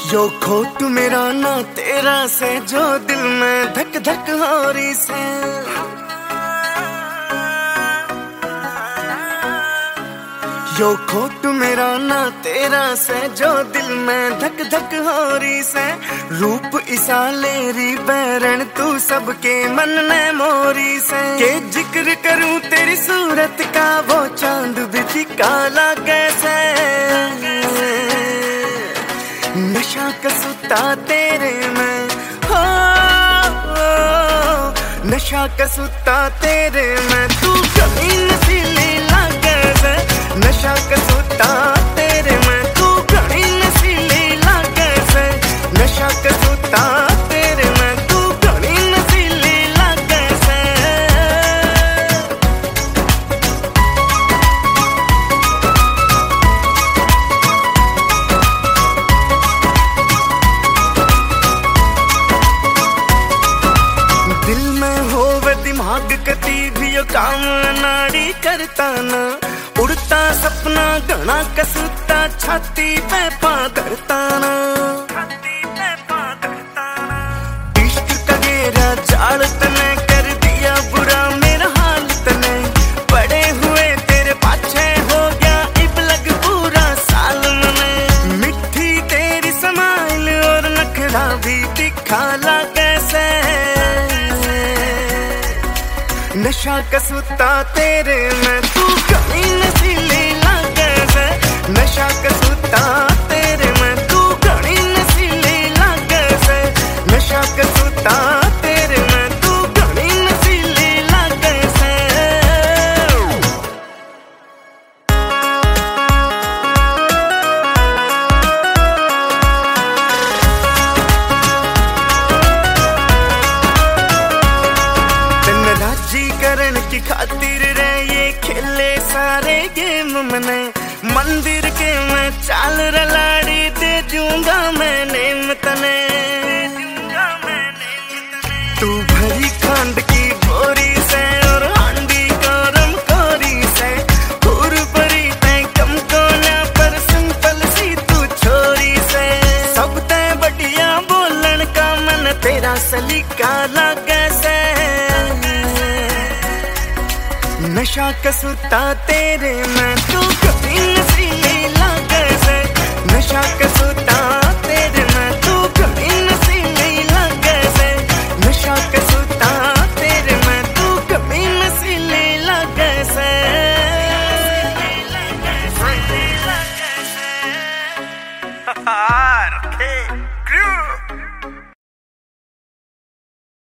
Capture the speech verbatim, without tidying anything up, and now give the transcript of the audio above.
यो खोट मेरा ना तेरा से जो दिल में धक धक हो रही से। यो खोट मेरा ना तेरा से जो दिल में धक धक हो रही से। रूप इसा लेरी बैरन तू सबके मन में मोरी से। के जिक्र करूं तेरी सूरत का वो चांद भी काला कैसे। नशा कसूता तेरे में हो, नशा कसूता तेरे में तू कभी नसीली लागे से। नशा कसूता तेरे में तू कभी नसीली लागे से। नशा कसूता तेरे में तू कभी नसीली लागे से। दिल में होवे दिमाग कती भी यो काम नाड़ी करता ना। उड़ता सपना घना कसूता छाती पे पा धरता ना। इश्क का गेरा जाल तने कर दिया बुरा मेरा हाल तने। पड़े हुए तेरे पाछे हो गया इब लग पूरा साल में। मिठी तेरी समाइल और नखरा भी दिखा ला कैसे। नशा कसूता तेरे में तू कभी नसीली लागे से। नशा कसूता तेरे में तू कभी नसीली लागे से। नशा कसूता तेरे में तू कभी नसीली लागे से। राजी करण की खातिर रे ये खेले सारे गेम मने। मंदिर के मैं चाल रलाड़ी दे दूंगा मैं नेम तने। तू भरी खांड की बोरी से और हांडी गरम कोरी से। हुर भरी तै कम कोना पर सिंपल सी तू छोरी से। सब तै बढ़िया बोलन का मन तेरा सलीका लागे से। नशा कसूता तेरे में तू कभी नसीली लागे से। नशा कसूता तेरे में तू कभी नसीली लागे से। नशा कसूता तेरे में तू कभी नसीली लागे से। रखे